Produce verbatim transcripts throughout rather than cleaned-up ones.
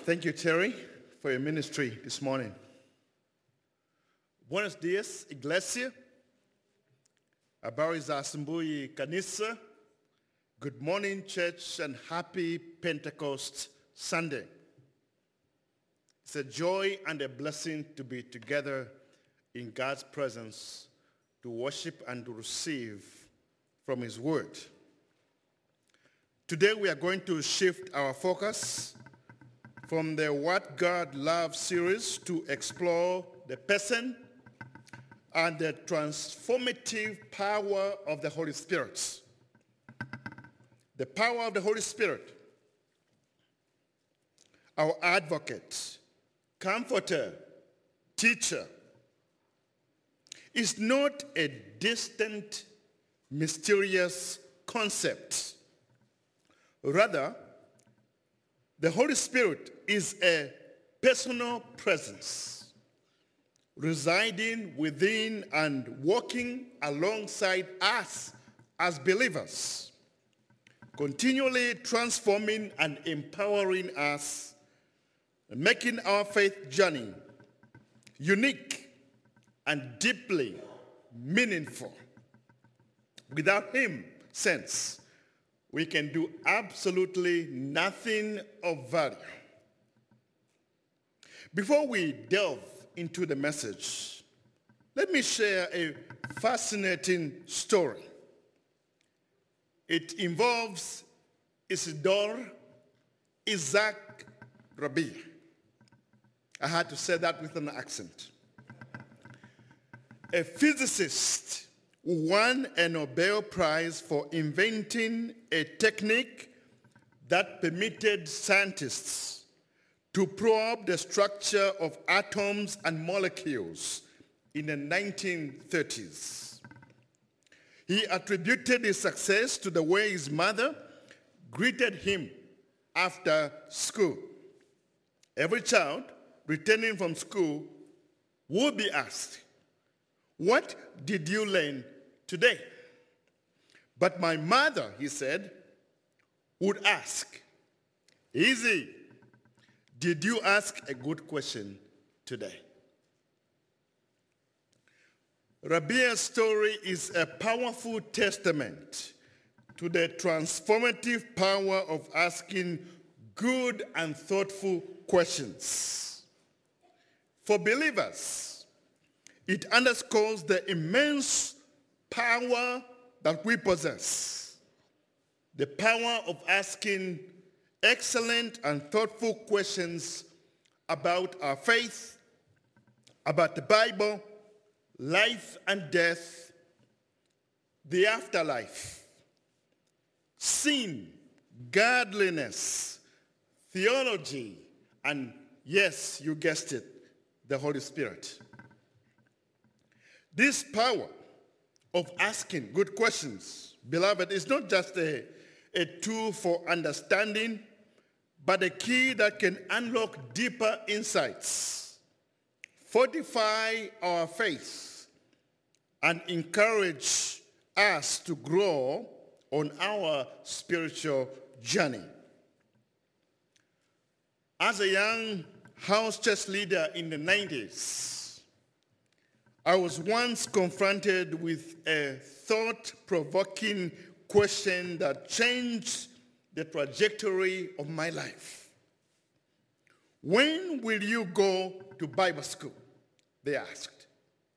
Thank you, Terry, for your ministry this morning. Buenos dias, Iglesia. Habari za asubuhi, Kanisa. Good morning, church, and happy Pentecost Sunday. It's a joy and a blessing to be together in God's presence to worship and to receive from his word. Today we are going to shift our focus from the What God Loves series to explore the person and the transformative power of the Holy Spirit. The power of the Holy Spirit, our advocate, comforter, teacher, is not a distant, mysterious concept. Rather, the Holy Spirit is a personal presence, residing within and working alongside us as believers, continually transforming and empowering us, making our faith journey unique and deeply meaningful. Without him, saints, we can do absolutely nothing of value. Before we delve into the message, let me share a fascinating story. It involves Isidore Isaac Rabi. I had to say that with an accent. A physicist who won a Nobel Prize for inventing a technique that permitted scientists to probe the structure of atoms and molecules in the nineteen thirties. He attributed his success to the way his mother greeted him after school. Every child returning from school would be asked, "What did you learn today?" But my mother, he said, would ask, "Easy, did you ask a good question today?" Rabia's story is a powerful testament to the transformative power of asking good and thoughtful questions. For believers, it underscores the immense power that we possess, the power of asking excellent and thoughtful questions about our faith, about the Bible, life and death, the afterlife, sin, godliness, theology, and yes, you guessed it, the Holy Spirit. This power of asking good questions, beloved, is not just a, a tool for understanding, but a key that can unlock deeper insights, fortify our faith, and encourage us to grow on our spiritual journey. As a young house church leader in the nineties, I was once confronted with a thought-provoking question that changed the trajectory of my life. "When will you go to Bible school?" they asked.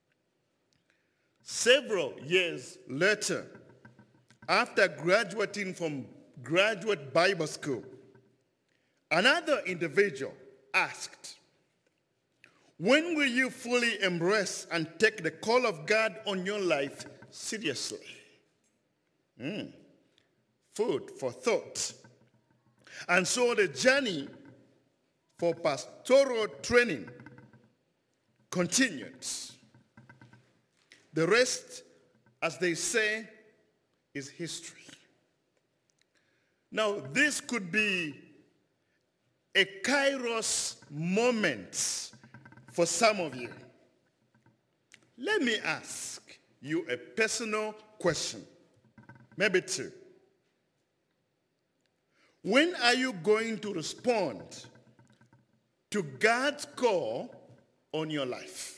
Several years later, after graduating from graduate Bible school, another individual asked, "When will you fully embrace and take the call of God on your life seriously?" Mm. Food for thought. And so the journey for pastoral training continued. The rest, as they say, is history. Now, this could be a kairos moment for some of you. Let me ask you a personal question, maybe two. When are you going to respond to God's call on your life.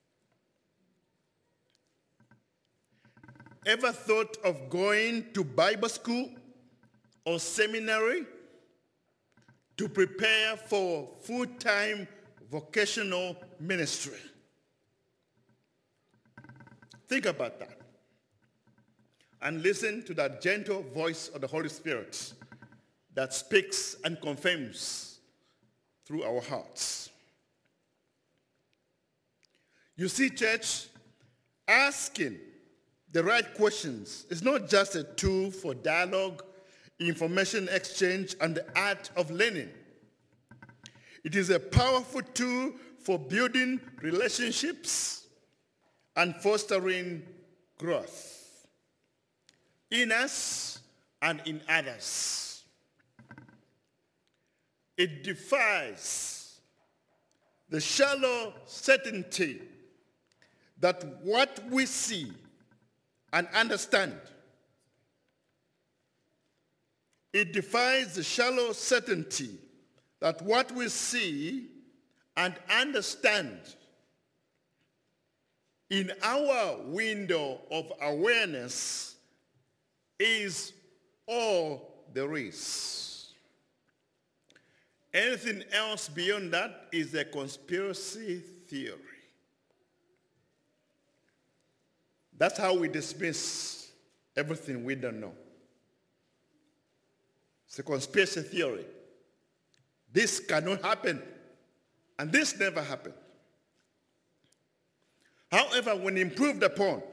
Ever thought of going to Bible school or seminary to prepare for full-time vocational ministry? Think about that. And listen to that gentle voice of the Holy Spirit that speaks and confirms through our hearts. You see, church, asking the right questions is not just a tool for dialogue, information exchange, and the art of learning. It is a powerful tool for building relationships and fostering growth in us and in others. It defies the shallow certainty that what we see and understand, it defies the shallow certainty that what we see and understand in our window of awareness is all there is. Anything else beyond that is a conspiracy theory. That's how we dismiss everything we don't know. It's a conspiracy theory. This cannot happen, and this never happened. However, when improved upon,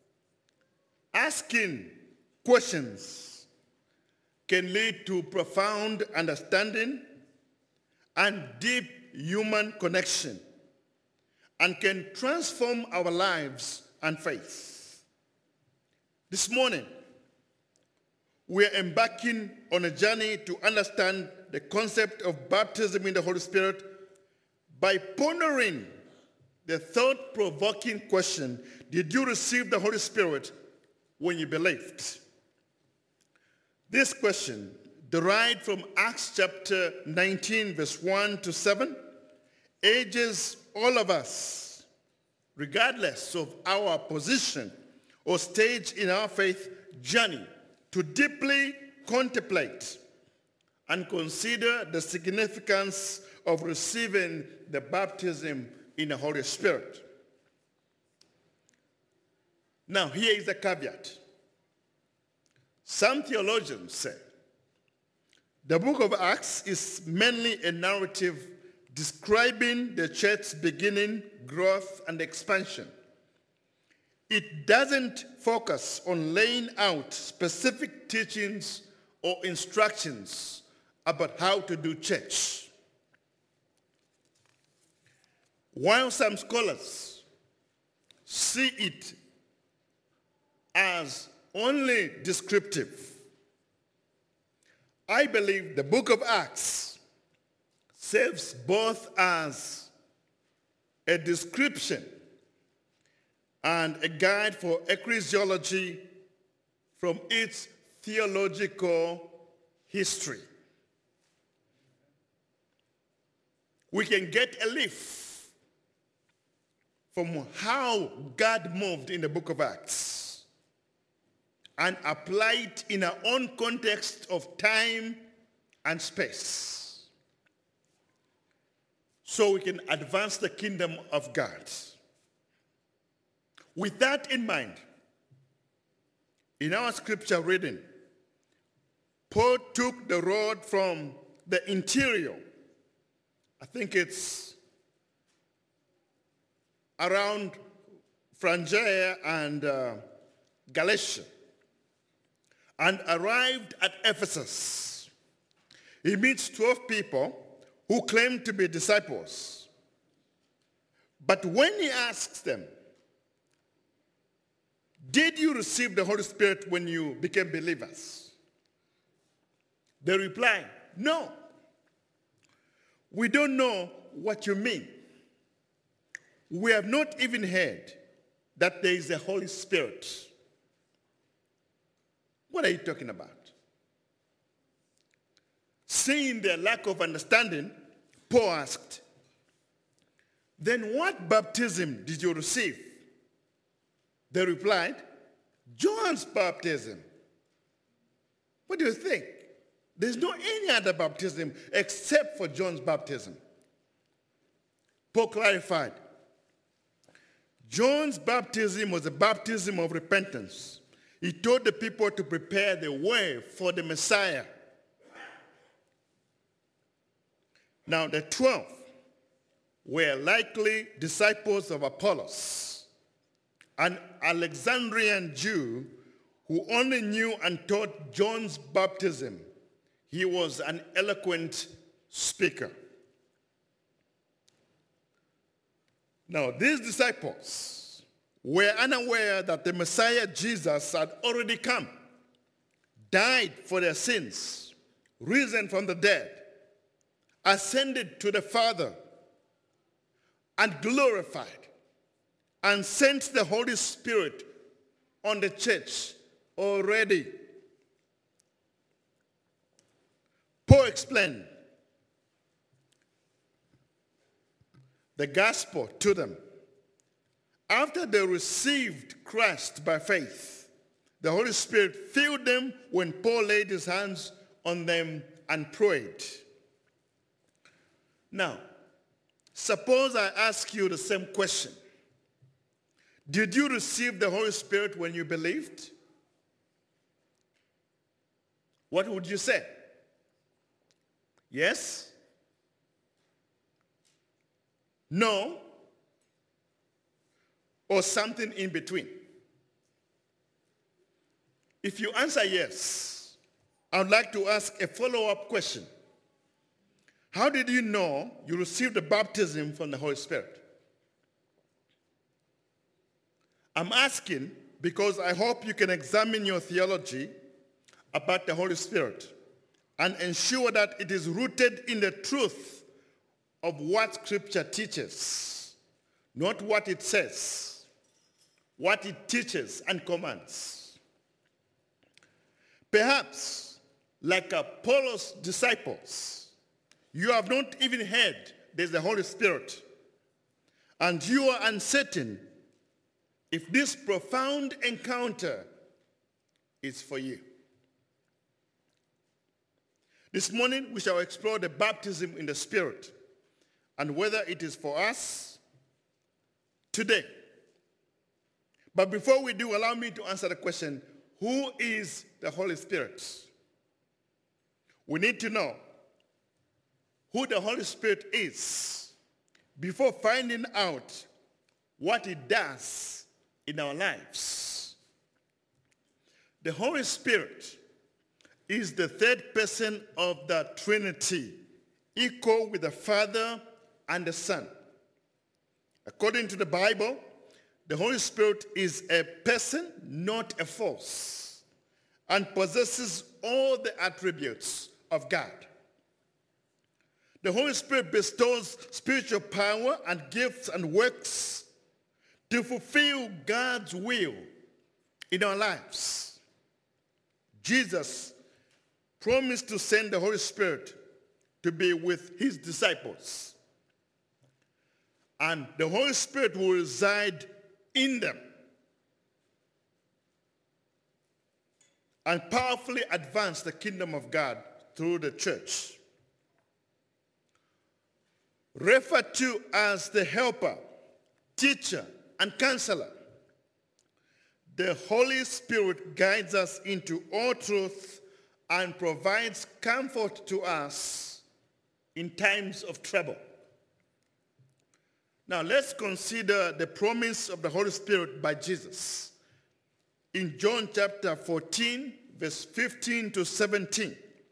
asking questions can lead to profound understanding and deep human connection, and can transform our lives and faith. This morning, we are embarking on a journey to understand the concept of baptism in the Holy Spirit by pondering the thought-provoking question, did you receive the Holy Spirit when you believed? This question, derived from Acts chapter nineteen, verse one to seven, urges all of us, regardless of our position or stage in our faith journey, to deeply contemplate and consider the significance of receiving the baptism in the Holy Spirit. Now, here is the caveat. Some theologians say the book of Acts is mainly a narrative describing the church's beginning, growth, and expansion. It doesn't focus on laying out specific teachings or instructions about how to do church. While some scholars see it as only descriptive, I believe the book of Acts serves both as a description and a guide for ecclesiology from its theological history. We can get a lift from how God moved in the book of Acts and apply it in our own context of time and space, so we can advance the kingdom of God. With that in mind, in our scripture reading, Paul took the road from the interior, I think it's around Phrygia and uh, Galatia, and arrived at Ephesus. He meets twelve people who claim to be disciples. But when he asks them, did you receive the Holy Spirit when you became believers? They reply, no. We don't know what you mean. We have not even heard that there is a Holy Spirit. What are you talking about? Seeing their lack of understanding, Paul asked, Then what baptism did you receive? They replied, John's baptism. What do you think? There's no any other baptism except for John's baptism. Paul clarified, John's baptism was a baptism of repentance. He told the people to prepare the way for the Messiah. Now the twelve were likely disciples of Apollos, an Alexandrian Jew who only knew and taught John's baptism. He was an eloquent speaker. Now, these disciples were unaware that the Messiah Jesus had already come, died for their sins, risen from the dead, ascended to the Father, and glorified, and sent the Holy Spirit on the church already. Paul explained the gospel to them. After they received Christ by faith, the Holy Spirit filled them when Paul laid his hands on them and prayed. Now, suppose I ask you the same question. Did you receive the Holy Spirit when you believed? What would you say? Yes? No? Or something in between? If you answer yes, I would like to ask a follow-up question. How did you know you received the baptism from the Holy Spirit? I'm asking because I hope you can examine your theology about the Holy Spirit and ensure that it is rooted in the truth of what Scripture teaches, not what it says, what it teaches and commands. Perhaps, like Apollos' disciples, you have not even heard there's the Holy Spirit, and you are uncertain if this profound encounter is for you. This morning, we shall explore the baptism in the Spirit and whether it is for us today. But before we do, allow me to answer the question, who is the Holy Spirit? We need to know who the Holy Spirit is before finding out what it does in our lives. The Holy Spirit is the third person of the Trinity, equal with the Father and the Son. According to the Bible, the Holy Spirit is a person, not a force, and possesses all the attributes of God. The Holy Spirit bestows spiritual power and gifts and works to fulfill God's will in our lives. Jesus promised to send the Holy Spirit to be with his disciples. And the Holy Spirit will reside in them and powerfully advance the kingdom of God through the church. Referred to as the helper, teacher, and counselor, the Holy Spirit guides us into all truth and provides comfort to us in times of trouble. Now let's consider the promise of the Holy Spirit by Jesus. In John chapter fourteen, verse fifteen to seventeen,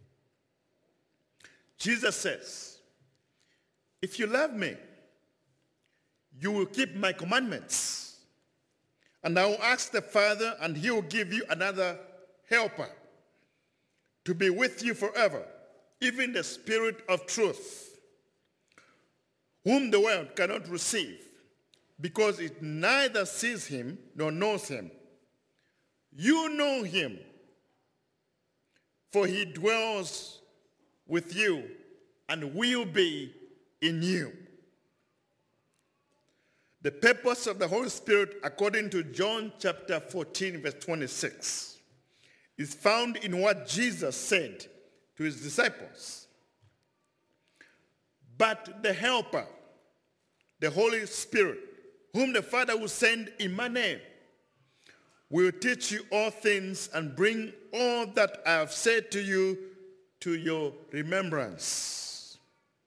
Jesus says, "If you love me, you will keep my commandments. And I will ask the Father, and he will give you another helper to be with you forever, even the Spirit of truth, whom the world cannot receive, because it neither sees him nor knows him. You know him, for he dwells with you and will be in you. The purpose of the Holy Spirit, according to John chapter fourteen, verse twenty-six, is found in what Jesus said to his disciples. But the Helper, the Holy Spirit, whom the Father will send in my name, will teach you all things and bring all that I have said to you to your remembrance.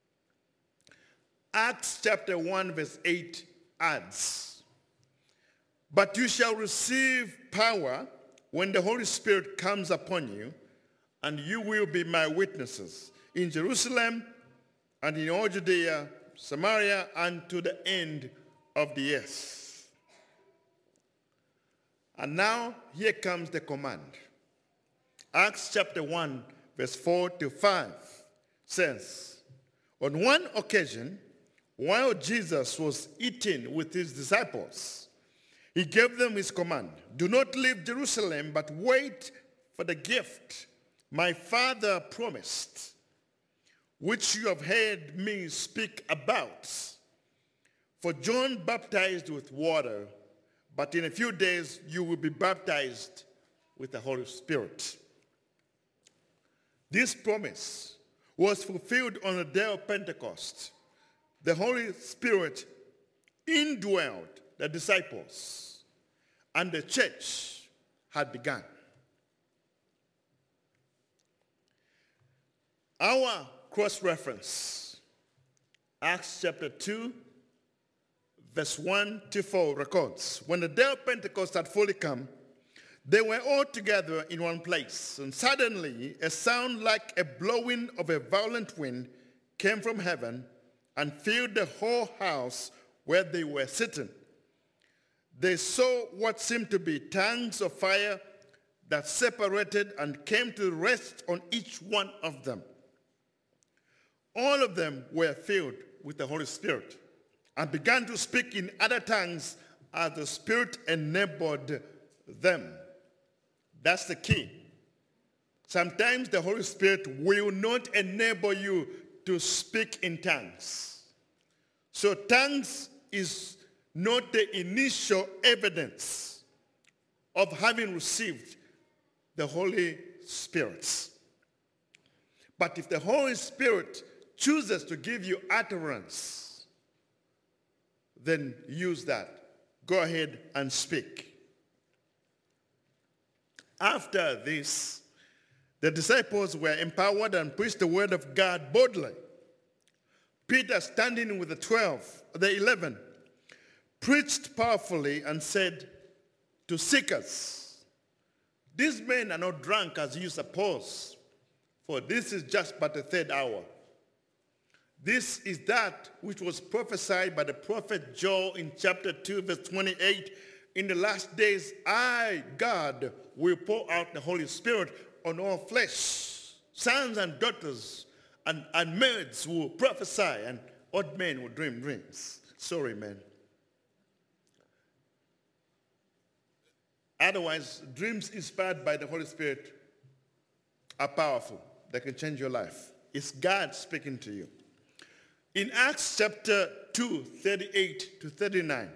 Acts chapter one, verse eight adds, but you shall receive power when the Holy Spirit comes upon you, and you will be my witnesses in Jerusalem and in all Judea, Samaria, and to the end of the earth. And now here comes the command. Acts chapter one, verse four to five says, on one occasion, while Jesus was eating with his disciples, he gave them his command, do not leave Jerusalem, but wait for the gift my Father promised, which you have heard me speak about. For John baptized with water, but in a few days you will be baptized with the Holy Spirit. This promise was fulfilled on the day of Pentecost. The Holy Spirit indwelled the disciples, and the church had begun. Our cross-reference, Acts chapter two, verse one to four records, when the day of Pentecost had fully come, they were all together in one place, and suddenly a sound like a blowing of a violent wind came from heaven and filled the whole house where they were sitting. They saw what seemed to be tongues of fire that separated and came to rest on each one of them. All of them were filled with the Holy Spirit and began to speak in other tongues as the Spirit enabled them. That's the key. Sometimes the Holy Spirit will not enable you to speak in tongues. So tongues is not the initial evidence of having received the Holy Spirit. But if the Holy Spirit chooses to give you utterance, then use that. Go ahead and speak. After this, the disciples were empowered and preached the word of God boldly. Peter, standing with the twelve, the eleven, preached powerfully and said to seekers, these men are not drunk as you suppose, for this is just but the third hour. This is that which was prophesied by the prophet Joel in chapter two, verse twenty-eight. In the last days, I, God, will pour out the Holy Spirit on all flesh. Sons and daughters and, and maids will prophesy, and old men will dream dreams. Sorry, man. Otherwise, dreams inspired by the Holy Spirit are powerful. They can change your life. It's God speaking to you. In Acts chapter two, thirty-eight to thirty-nine,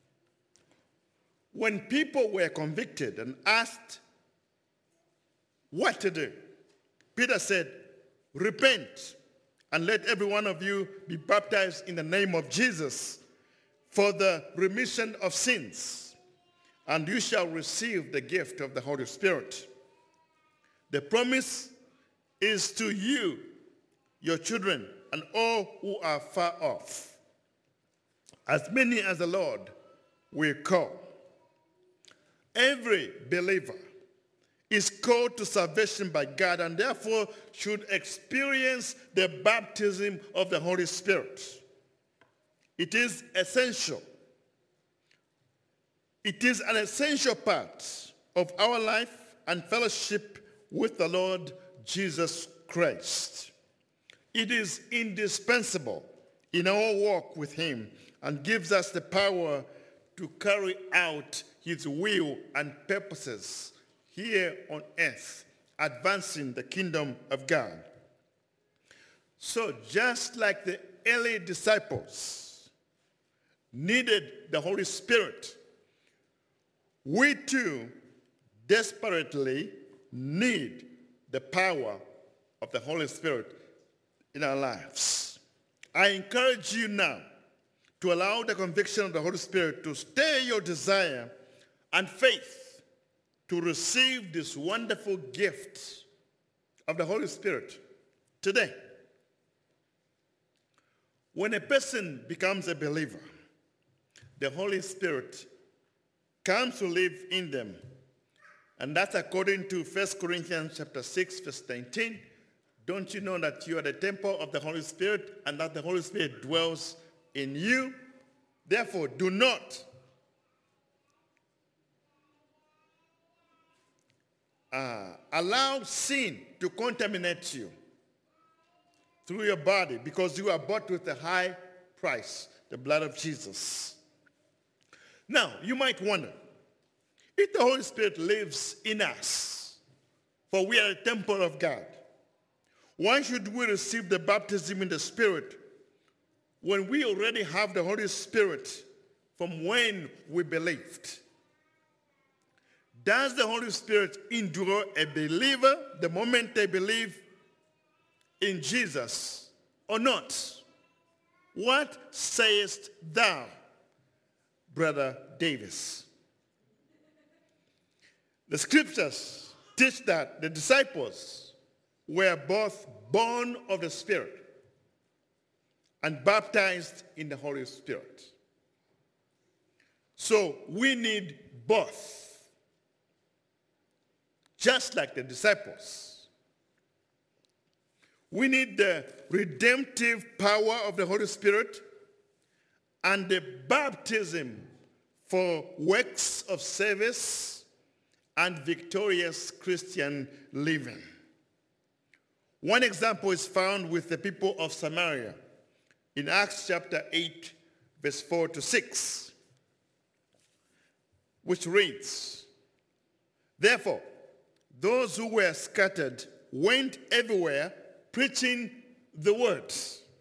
when people were convicted and asked what to do, Peter said, repent and let every one of you be baptized in the name of Jesus for the remission of sins, and you shall receive the gift of the Holy Spirit. The promise is to you, your children, and all who are far off, as many as the Lord will call. Every believer is called to salvation by God and therefore should experience the baptism of the Holy Spirit. It is essential. It is an essential part of our life and fellowship with the Lord Jesus Christ. It is indispensable in our walk with him and gives us the power to carry out his will and purposes here on earth, advancing the kingdom of God. So just like the early disciples, needed the Holy Spirit, we too desperately need the power of the Holy Spirit in our lives. I encourage you now to allow the conviction of the Holy Spirit to stir your desire and faith to receive this wonderful gift of the Holy Spirit today. When a person becomes a believer, the Holy Spirit comes to live in them. And that's according to First Corinthians chapter six, verse nineteen. Don't you know that you are the temple of the Holy Spirit and that the Holy Spirit dwells in you? Therefore, do not uh, allow sin to contaminate you through your body, because you are bought with a high price, the blood of Jesus. Now, you might wonder, if the Holy Spirit lives in us, for we are a temple of God, why should we receive the baptism in the Spirit when we already have the Holy Spirit from when we believed? Does the Holy Spirit endure a believer the moment they believe in Jesus or not? What sayest thou, Brother Davis? The scriptures teach that the disciples were both born of the Spirit and baptized in the Holy Spirit. So we need both, just like the disciples. We need the redemptive power of the Holy Spirit and the baptism for works of service and victorious Christian living. One example is found with the people of Samaria in Acts chapter eight, verse four to six, which reads, "Therefore, those who were scattered went everywhere preaching the word.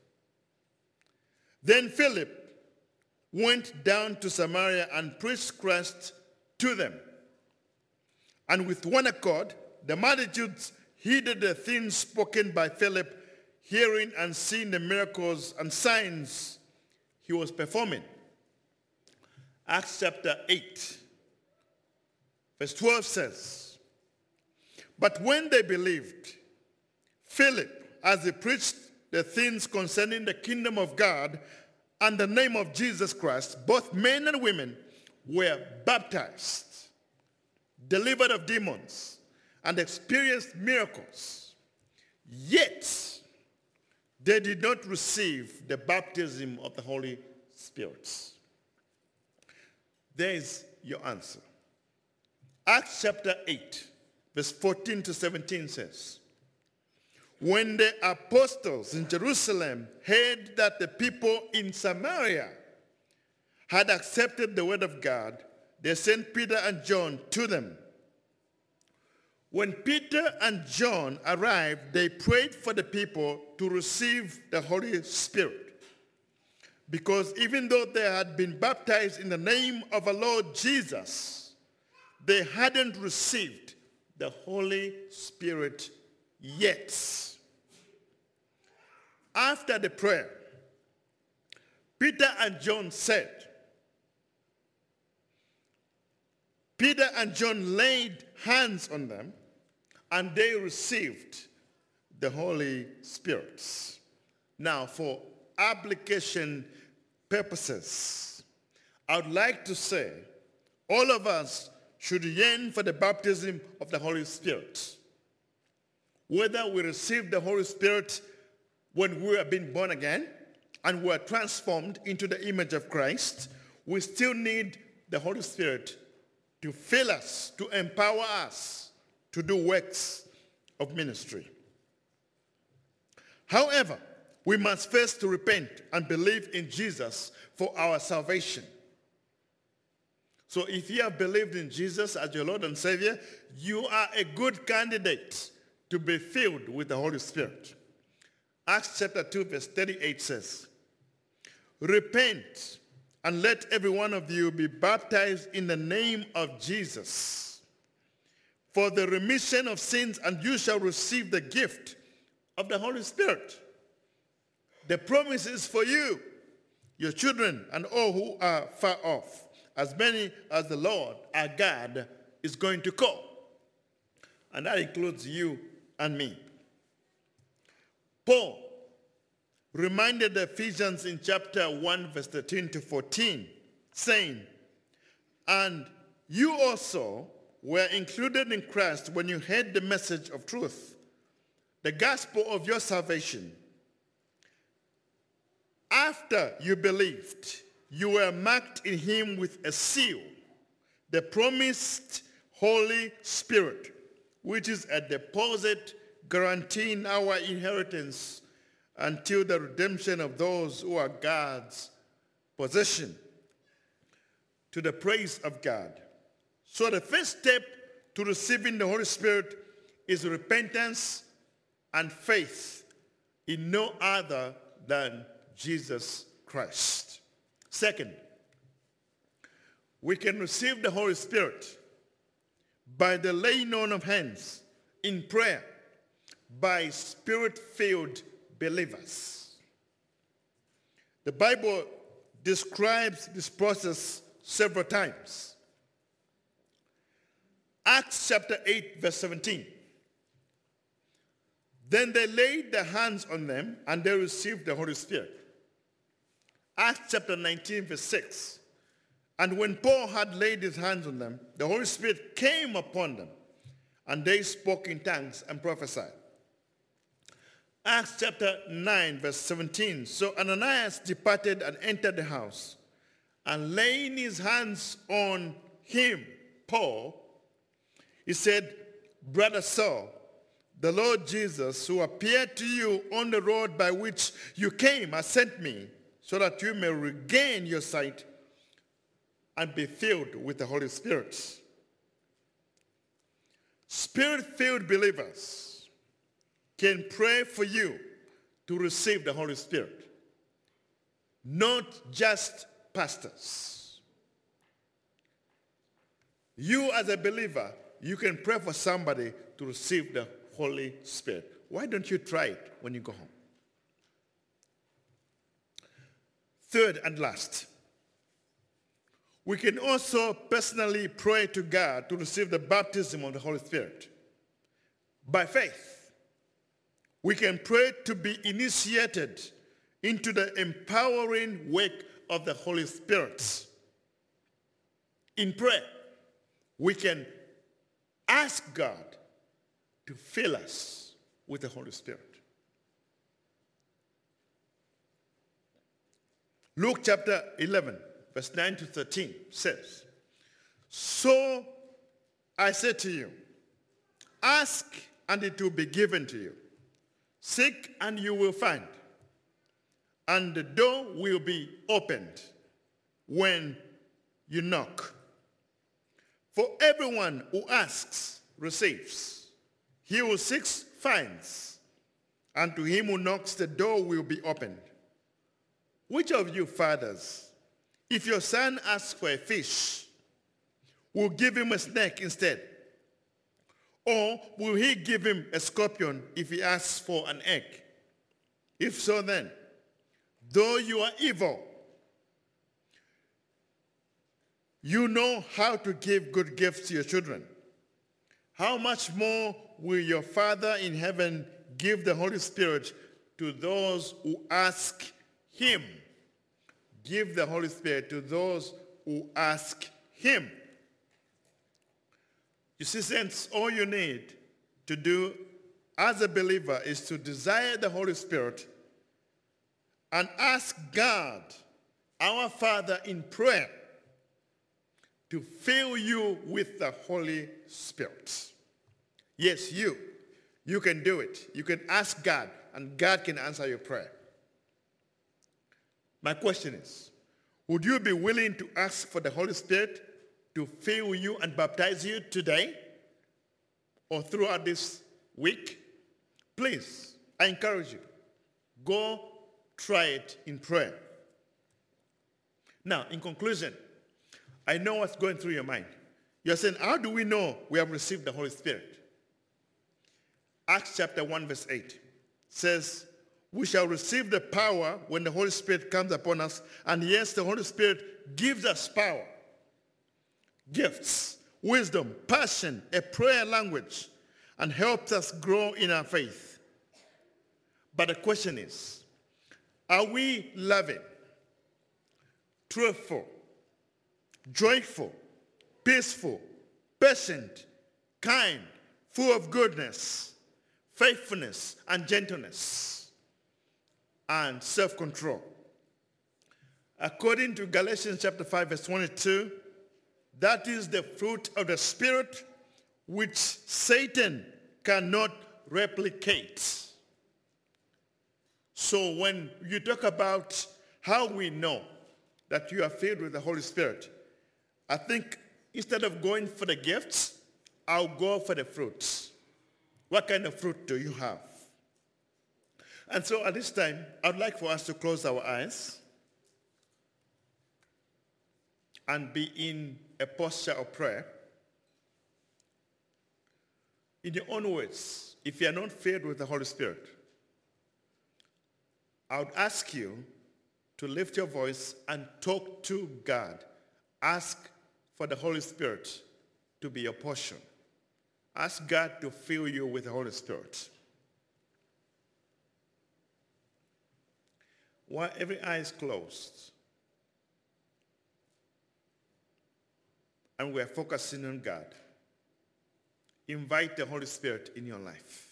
Then Philip went down to Samaria and preached Christ to them. And with one accord, the multitudes heeded the things spoken by Philip, hearing and seeing the miracles and signs he was performing." Acts chapter eight, verse twelve says, "But when they believed Philip, as he preached the things concerning the kingdom of God and the name of Jesus Christ, both men and women were baptized, delivered of demons, and experienced miracles. Yet they did not receive the baptism of the Holy Spirit." There is your answer. Acts chapter eight, verse fourteen to seventeen says, "When the apostles in Jerusalem heard that the people in Samaria had accepted the word of God, they sent Peter and John to them. When Peter and John arrived, they prayed for the people to receive the Holy Spirit, because even though they had been baptized in the name of our Lord Jesus, they hadn't received the Holy Spirit yet. After the prayer, Peter and John said, Peter and John laid hands on them, and they received the Holy Spirit. Now, for application purposes, I would like to say all of us should yearn for the baptism of the Holy Spirit. Whether we receive the Holy Spirit when we are being born again and we are transformed into the image of Christ, we still need the Holy Spirit to fill us, to empower us to do works of ministry. However, we must first repent and believe in Jesus for our salvation. So if you have believed in Jesus as your Lord and Savior, you are a good candidate to be filled with the Holy Spirit. Acts chapter two, verse thirty-eight says, "Repent and let every one of you be baptized in the name of Jesus for the remission of sins, and you shall receive the gift of the Holy Spirit. The promise is for you, your children, and all who are far off, as many as the Lord our God is going to call. And that includes you and me. Paul reminded the Ephesians in chapter one, verse thirteen to fourteen, saying, and you also were included in Christ when you heard the message of truth, the gospel of your salvation. After you believed, you were marked in him with a seal, the promised Holy Spirit, which is a deposit guaranteeing our inheritance until the redemption of those who are God's possession, to the praise of God. So the first step to receiving the Holy Spirit is repentance and faith in no other than Jesus Christ. Second, we can receive the Holy Spirit by the laying on of hands in prayer by Spirit-filled believers. The Bible describes this process several times. Acts chapter eight, verse seventeen. Then they laid their hands on them and they received the Holy Spirit. Acts chapter nineteen, verse six. And when Paul had laid his hands on them, the Holy Spirit came upon them, and they spoke in tongues and prophesied. Acts chapter nine, verse seventeen. So Ananias departed and entered the house, and laying his hands on him, Paul, he said, Brother Saul, the Lord Jesus, who appeared to you on the road by which you came, has sent me, so that you may regain your sight and be filled with the Holy Spirit. Spirit-filled believers can pray for you to receive the Holy Spirit, not just pastors. You as a believer, you can pray for somebody to receive the Holy Spirit. Why don't you try it when you go home? Third and last, we can also personally pray to God to receive the baptism of the Holy Spirit. By faith, we can pray to be initiated into the empowering work of the Holy Spirit. In prayer, we can ask God to fill us with the Holy Spirit. Luke chapter eleven, verse nine to thirteen says, so I say to you, ask and it will be given to you. Seek and you will find. And the door will be opened when you knock. For everyone who asks receives. He who seeks finds. And to him who knocks, the door will be opened. Which of you fathers, if your son asks for a fish, will give him a snake instead? Or will he give him a scorpion if he asks for an egg? If so then, though you are evil, you know how to give good gifts to your children. How much more will your Father in heaven give the Holy Spirit to those who ask him? Give the Holy Spirit to those who ask him. You see, since all you need to do as a believer is to desire the Holy Spirit and ask God, our Father, in prayer to fill you with the Holy Spirit. Yes, you. You can do it. You can ask God, and God can answer your prayer. My question is, would you be willing to ask for the Holy Spirit to fill you and baptize you today or throughout this week? Please, I encourage you, go try it in prayer. Now, in conclusion, I know what's going through your mind. You're saying, how do we know we have received the Holy Spirit? Acts chapter one verse eight says, we shall receive the power when the Holy Spirit comes upon us. And yes, the Holy Spirit gives us power, gifts, wisdom, passion, a prayer language, and helps us grow in our faith. But the question is, are we loving, truthful, joyful, peaceful, patient, kind, full of goodness, faithfulness, and gentleness, and self-control? According to Galatians chapter five, verse twenty-two, that is the fruit of the Spirit which Satan cannot replicate. So when you talk about how we know that you are filled with the Holy Spirit, I think instead of going for the gifts, I'll go for the fruits. What kind of fruit do you have? And so at this time, I'd like for us to close our eyes and be in a posture of prayer. In your own words, if you are not filled with the Holy Spirit, I would ask you to lift your voice and talk to God. Ask for the Holy Spirit to be your portion. Ask God to fill you with the Holy Spirit. While every eye is closed and we are focusing on God, invite the Holy Spirit in your life.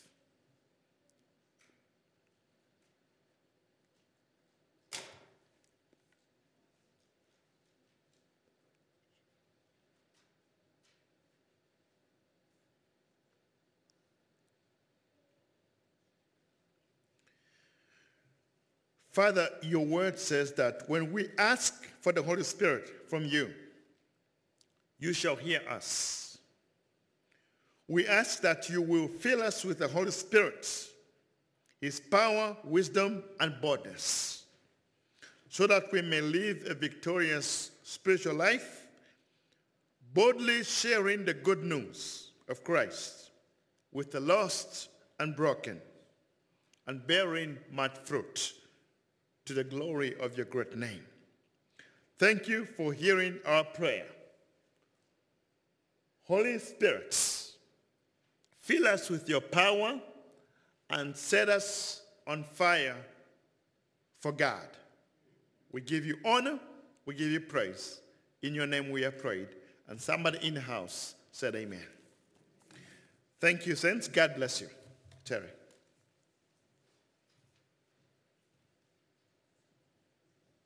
Father, your word says that when we ask for the Holy Spirit from you, you shall hear us. We ask that you will fill us with the Holy Spirit, his power, wisdom, and boldness, so that we may live a victorious spiritual life, boldly sharing the good news of Christ with the lost and broken, and bearing much fruit to the glory of your great name. Thank you for hearing our prayer. Holy Spirit, fill us with your power and set us on fire for God. We give you honor, we give you praise. In your name we have prayed. And somebody in the house said amen. Thank you, saints. God bless you. Terry.